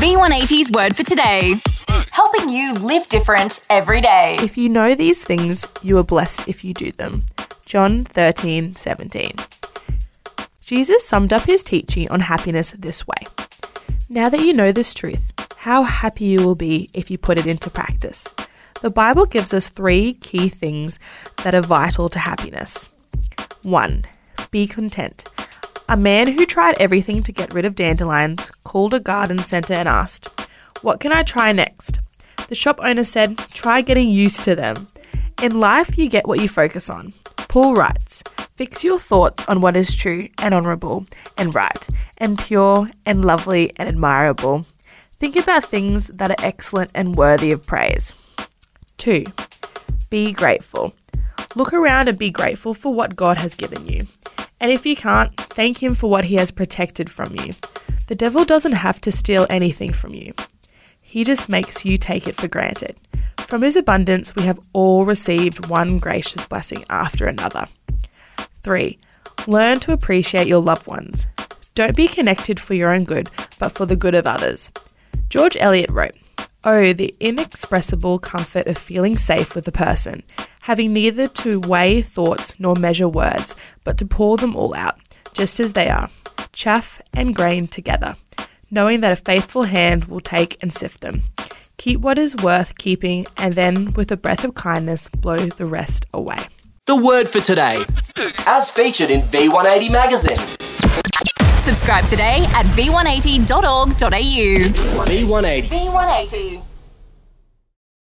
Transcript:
V180's word for today. Helping you live different every day. If you know these things, you are blessed if you do them. John 13:17. Jesus summed up his teaching on happiness this way. Now that you know this truth, how happy you will be if you put it into practice. The Bible gives us 3 key things that are vital to happiness. 1. Be content. A man who tried everything to get rid of dandelions called a garden centre and asked, "What can I try next?" The shop owner said, "Try getting used to them." In life, you get what you focus on. Paul writes, "Fix your thoughts on what is true and honourable and right and pure and lovely and admirable. Think about things that are excellent and worthy of praise." 2. Be grateful. Look around and be grateful for what God has given you. And if you can't, thank Him for what He has protected from you. The devil doesn't have to steal anything from you. He just makes you take it for granted. From His abundance, we have all received one gracious blessing after another. 3. Learn to appreciate your loved ones. Don't be connected for your own good, but for the good of others. George Eliot wrote, "Oh, the inexpressible comfort of feeling safe with a person, having neither to weigh thoughts nor measure words, but to pour them all out, just as they are, chaff and grain together, knowing that a faithful hand will take and sift them. Keep what is worth keeping, and then with a breath of kindness blow the rest away." The word for today, as featured in V180 magazine. Subscribe today at v180.org.au. V180. V180.